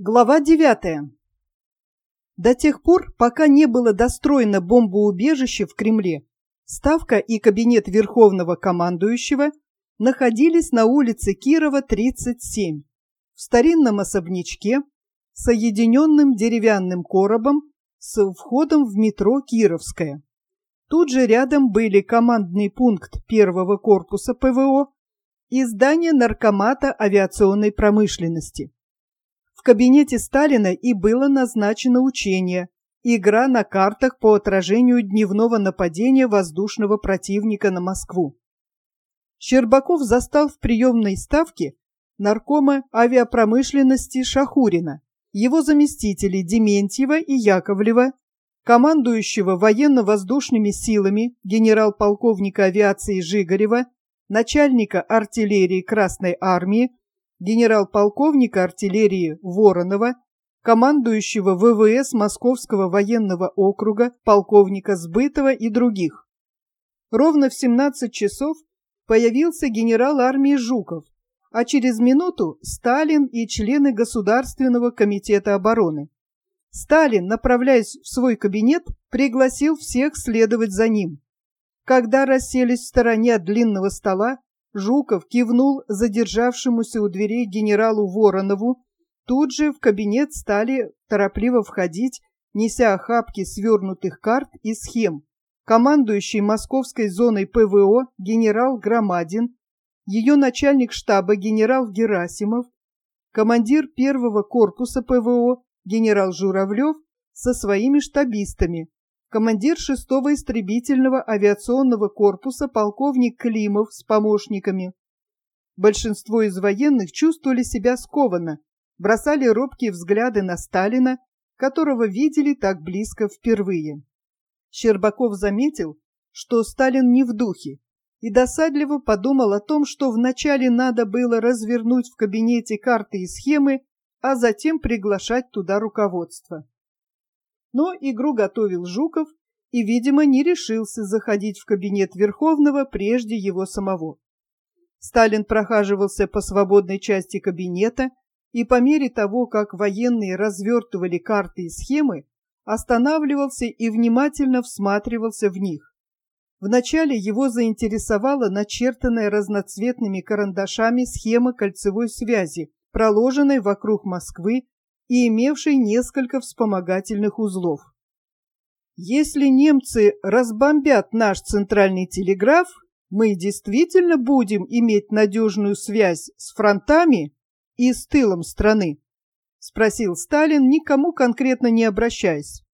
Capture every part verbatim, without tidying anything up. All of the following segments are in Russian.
Глава девятая. До тех пор, пока не было достроено бомбоубежище в Кремле, Ставка и кабинет Верховного командующего находились на улице Кирова, тридцать семь, в старинном особнячке, соединенным деревянным коробом с входом в метро Кировская. Тут же рядом были командный пункт первого корпуса ПВО и здание Наркомата авиационной промышленности. В кабинете Сталина и было назначено учение, игра на картах по отражению дневного нападения воздушного противника на Москву. Щербаков застал в приемной Ставки наркома авиапромышленности Шахурина, его заместителей Дементьева и Яковлева, командующего военно-воздушными силами генерал-полковника авиации Жигарева, начальника артиллерии Красной армии, генерал-полковника артиллерии Воронова, командующего ВВС Московского военного округа полковника Сбытова и других. Ровно в семнадцать часов появился генерал армии Жуков, а через минуту Сталин и члены Государственного комитета обороны. Сталин, направляясь в свой кабинет, пригласил всех следовать за ним. Когда расселись в стороне от длинного стола, Жуков кивнул задержавшемуся у дверей генералу Воронову. Тут же в кабинет стали торопливо входить, неся охапки свернутых карт и схем, командующий московской зоной ПВО генерал Громадин, ее начальник штаба генерал Герасимов, командир первого корпуса ПВО генерал Журавлев со своими штабистами, командир шестого истребительного авиационного корпуса полковник Климов с помощниками. Большинство из военных чувствовали себя скованно, бросали робкие взгляды на Сталина, которого видели так близко впервые. Щербаков заметил, что Сталин не в духе, и досадливо подумал о том, что вначале надо было развернуть в кабинете карты и схемы, а затем приглашать туда руководство. Но игру готовил Жуков и, видимо, не решился заходить в кабинет Верховного прежде его самого. Сталин прохаживался по свободной части кабинета и по мере того, как военные развертывали карты и схемы, останавливался и внимательно всматривался в них. Вначале его заинтересовала начертанная разноцветными карандашами схема кольцевой связи, проложенной вокруг Москвы и имевшей несколько вспомогательных узлов. Если немцы разбомбят наш центральный телеграф, мы действительно будем иметь надежную связь с фронтами и с тылом страны? — спросил Сталин, никому конкретно не обращаясь.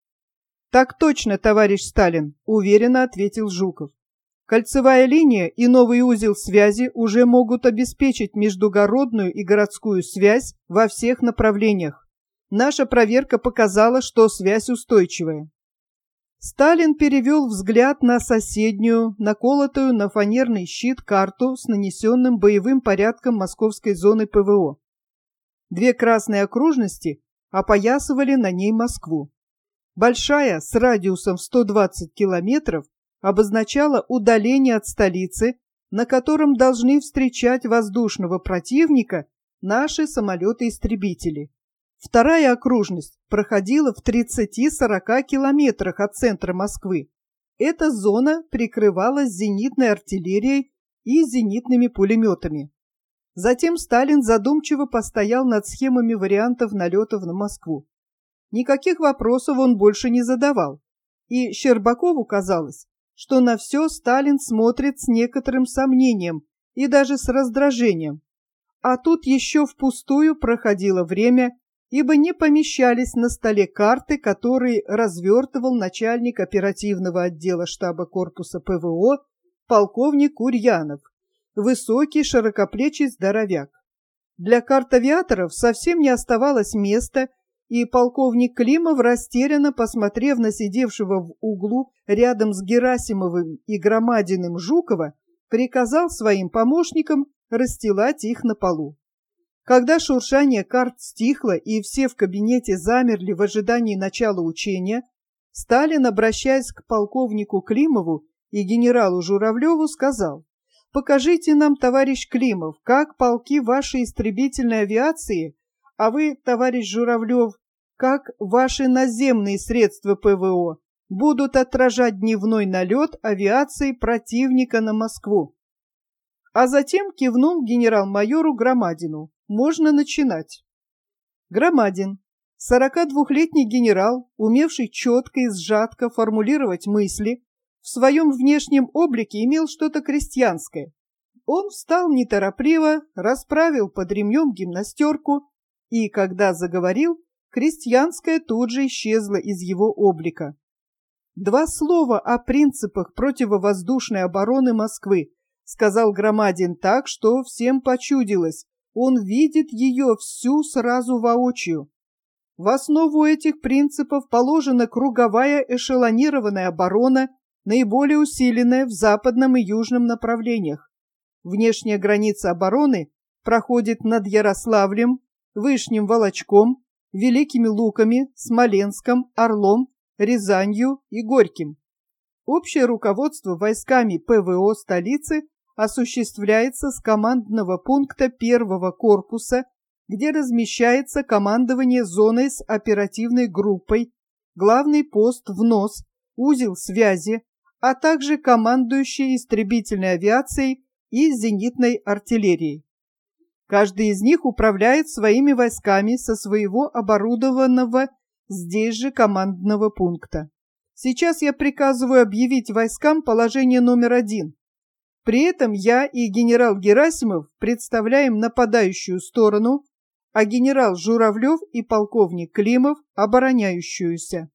— Так точно, товарищ Сталин, — уверенно ответил Жуков. Кольцевая линия и новый узел связи уже могут обеспечить междугородную и городскую связь во всех направлениях. Наша проверка показала, что связь устойчивая. Сталин перевел взгляд на соседнюю, наколотую на фанерный щит карту с нанесенным боевым порядком московской зоны ПВО. Две красные окружности опоясывали на ней Москву. Большая, с радиусом в сто двадцать километров, обозначала удаление от столицы, на котором должны встречать воздушного противника наши самолеты-истребители. Вторая окружность проходила в тридцати-сорока километрах от центра Москвы. Эта зона прикрывалась зенитной артиллерией и зенитными пулеметами. Затем Сталин задумчиво постоял над схемами вариантов налетов на Москву. Никаких вопросов он больше не задавал, и Щербакову казалось, что на все Сталин смотрит с некоторым сомнением и даже с раздражением. А тут еще впустую проходило время, ибо не помещались на столе карты, которые развертывал начальник оперативного отдела штаба корпуса ПВО полковник Курьянов, высокий широкоплечий здоровяк. Для карт авиаторов совсем не оставалось места, и полковник Климов, растерянно посмотрев на сидевшего в углу рядом с Герасимовым и Громадиным Жукова, приказал своим помощникам расстилать их на полу. Когда шуршание карт стихло и все в кабинете замерли в ожидании начала учения, Сталин, обращаясь к полковнику Климову и генералу Журавлеву, сказал: «Покажите нам, товарищ Климов, как полки вашей истребительной авиации А вы, товарищ Журавлев, как ваши наземные средства ПВО будут отражать дневной налет авиации противника на Москву? А затем кивнул генерал-майору Громадину. Можно начинать. Громадин, сорокадвухлетний генерал, умевший четко и сжатко формулировать мысли, в своем внешнем облике имел что-то крестьянское. Он встал неторопливо, расправил под ремнем гимнастерку, и, когда заговорил, крестьянское тут же исчезло из его облика. «Два слова о принципах противовоздушной обороны Москвы», сказал Громадин так, что всем почудилось. Он видит ее всю сразу воочию. В основу этих принципов положена круговая эшелонированная оборона, наиболее усиленная в западном и южном направлениях. Внешняя граница обороны проходит над Ярославлем, Вышним Волочком, Великими Луками, Смоленском, Орлом, Рязанью и Горьким. Общее руководство войсками ПВО столицы осуществляется с командного пункта первого корпуса, где размещается командование зоной с оперативной группой, главный пост в нос, узел связи, а также командующий истребительной авиацией и зенитной артиллерией. Каждый из них управляет своими войсками со своего оборудованного здесь же командного пункта. Сейчас я приказываю объявить войскам положение номер один. При этом я и генерал Герасимов представляем нападающую сторону, а генерал Журавлев и полковник Климов – обороняющуюся.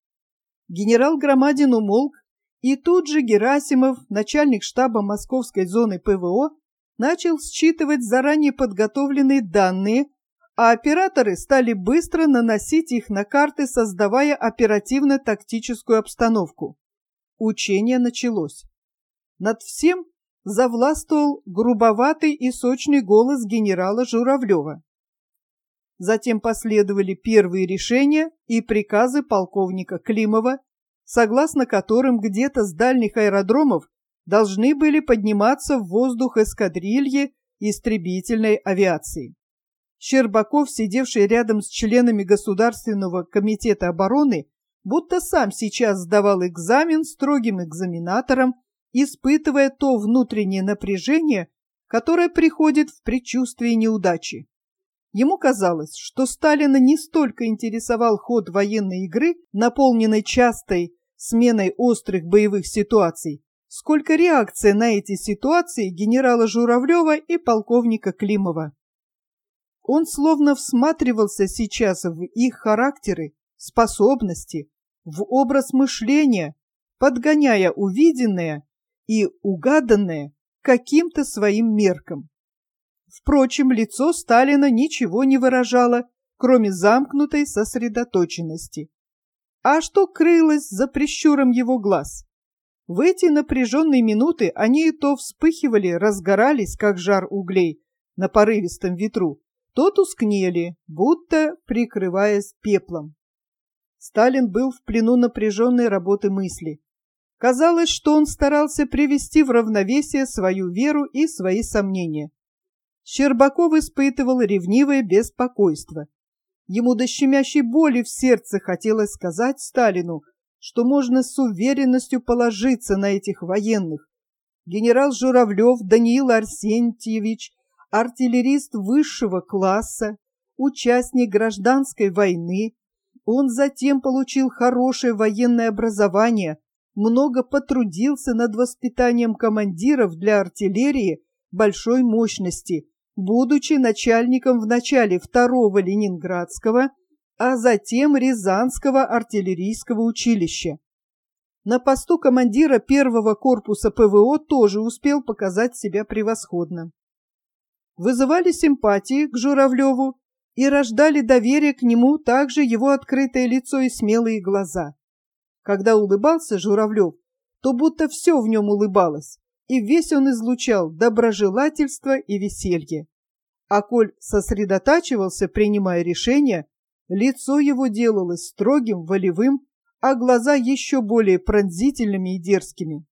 Генерал Громадин умолк, и тут же Герасимов, начальник штаба Московской зоны ПВО, начал считывать заранее подготовленные данные, а операторы стали быстро наносить их на карты, создавая оперативно-тактическую обстановку. Учение началось. Над всем завластвовал грубоватый и сочный голос генерала Журавлева. Затем последовали первые решения и приказы полковника Климова, согласно которым где-то с дальних аэродромов должны были подниматься в воздух эскадрильи истребительной авиации. Щербаков, сидевший рядом с членами Государственного комитета обороны, будто сам сейчас сдавал экзамен строгим экзаменатором, испытывая то внутреннее напряжение, которое приходит в предчувствии неудачи. Ему казалось, что Сталина не столько интересовал ход военной игры, наполненной частой сменой острых боевых ситуаций, сколько реакция на эти ситуации генерала Журавлева и полковника Климова. Он словно всматривался сейчас в их характеры, способности, в образ мышления, подгоняя увиденное и угаданное каким-то своим меркам. Впрочем, лицо Сталина ничего не выражало, кроме замкнутой сосредоточенности. А что крылось за прищуром его глаз? В эти напряженные минуты они то вспыхивали, разгорались, как жар углей на порывистом ветру, то тускнели, будто прикрываясь пеплом. Сталин был в плену напряженной работы мысли. Казалось, что он старался привести в равновесие свою веру и свои сомнения. Щербаков испытывал ревнивое беспокойство. Ему до щемящей боли в сердце хотелось сказать Сталину, что можно с уверенностью положиться на этих военных. Генерал Журавлев Даниил Арсентьевич, артиллерист высшего класса, участник гражданской войны, он затем получил хорошее военное образование, много потрудился над воспитанием командиров для артиллерии большой мощности, будучи начальником в начале второго Ленинградского, а затем Рязанского артиллерийского училища. На посту командира первого корпуса ПВО тоже успел показать себя превосходно. Вызывали симпатии к Журавлеву и рождали доверие к нему также его открытое лицо и смелые глаза. Когда улыбался Журавлев, то будто все в нем улыбалось, и весь он излучал доброжелательство и веселье. А коль сосредотачивался, принимая решения, лицо его делалось строгим, волевым, а глаза еще более пронзительными и дерзкими.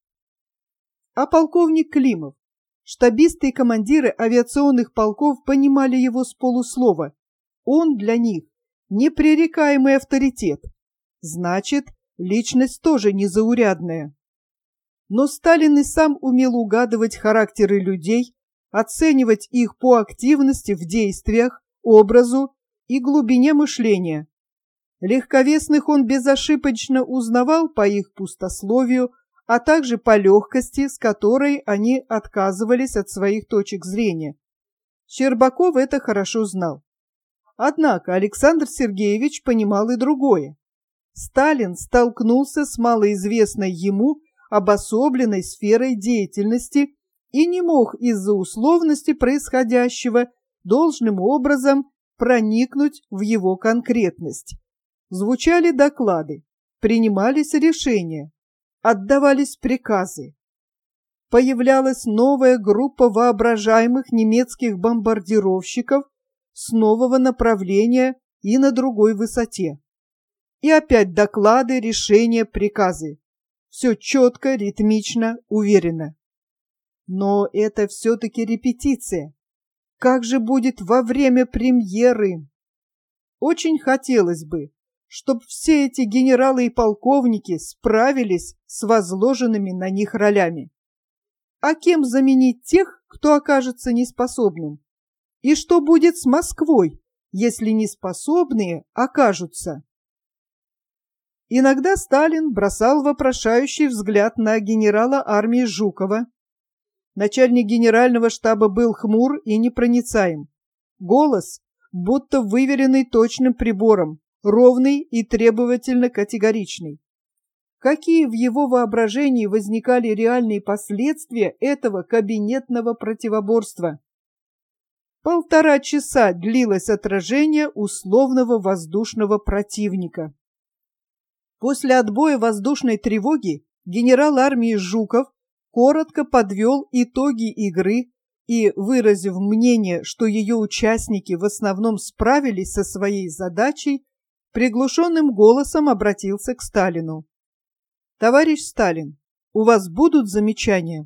А полковник Климов, штабисты и командиры авиационных полков понимали его с полуслова, Он для них непререкаемый авторитет. Значит, личность тоже незаурядная. Но Сталин и сам умел угадывать характеры людей, оценивать их по активности в действиях, образу и глубине мышления. Легковесных он безошибочно узнавал по их пустословию, а также по легкости, с которой они отказывались от своих точек зрения. Щербаков это хорошо знал. Однако Александр Сергеевич понимал и другое. Сталин столкнулся с малоизвестной ему обособленной сферой деятельности и не мог из-за условности происходящего должным образом проникнуть в его конкретность. Звучали доклады, принимались решения, отдавались приказы. Появлялась новая группа воображаемых немецких бомбардировщиков с нового направления и на другой высоте. И опять доклады, решения, приказы. Все четко, ритмично, уверенно. Но это все-таки репетиция. Как же будет во время премьеры? Очень хотелось бы, чтобы все эти генералы и полковники справились с возложенными на них ролями. А кем заменить тех, кто окажется неспособным? И что будет с Москвой, если неспособные окажутся? Иногда Сталин бросал вопрошающий взгляд на генерала армии Жукова. Начальник генерального штаба был хмур и непроницаем. Голос, будто выверенный точным прибором, ровный и требовательно категоричный. Какие в его воображении возникали реальные последствия этого кабинетного противоборства? Полтора часа длилось отражение условного воздушного противника. После отбоя воздушной тревоги генерал армии Жуков коротко подвел итоги игры и, выразив мнение, что ее участники в основном справились со своей задачей, приглушенным голосом обратился к Сталину. «Товарищ Сталин, у вас будут замечания?»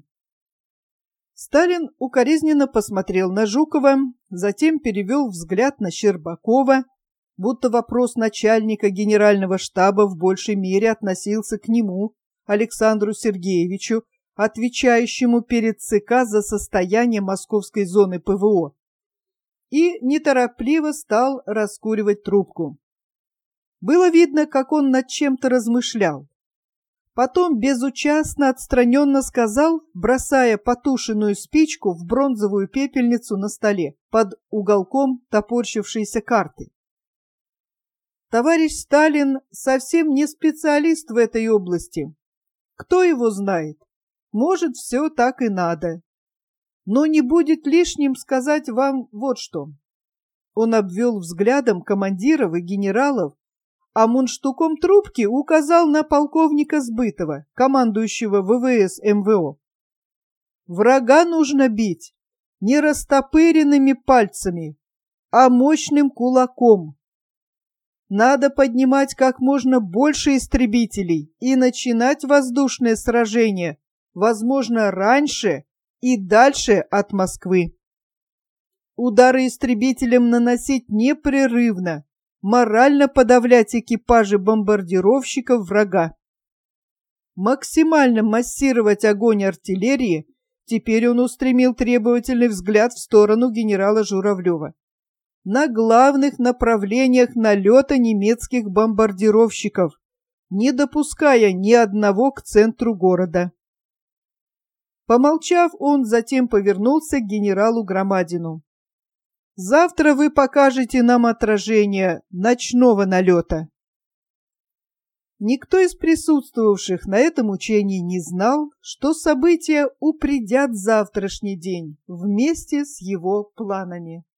Сталин укоризненно посмотрел на Жукова, затем перевел взгляд на Щербакова, будто вопрос начальника генерального штаба в большей мере относился к нему, Александру Сергеевичу, отвечающему перед ЦК за состояние московской зоны ПВО, и неторопливо стал раскуривать трубку. Было видно, как он над чем-то размышлял. Потом безучастно отстраненно сказал, бросая потушенную спичку в бронзовую пепельницу на столе под уголком топорщившейся карты. Товарищ Сталин совсем не специалист в этой области. Кто его знает? Может, все так и надо. Но не будет лишним сказать вам вот что. Он обвел взглядом командиров и генералов, а мундштуком трубки указал на полковника Сбытова, командующего ВВС МВО. Врага нужно бить не растопыренными пальцами, а мощным кулаком. Надо поднимать как можно больше истребителей и начинать воздушное сражение, возможно, раньше и дальше от Москвы. Удары истребителям наносить непрерывно, морально подавлять экипажи бомбардировщиков врага. Максимально массировать огонь артиллерии, теперь он устремил требовательный взгляд в сторону генерала Журавлева, на главных направлениях налета немецких бомбардировщиков, не допуская ни одного к центру города. Помолчав, он затем повернулся к генералу Громадину. «Завтра вы покажете нам отражение ночного налета». Никто из присутствовавших на этом учении не знал, что события упредят завтрашний день вместе с его планами.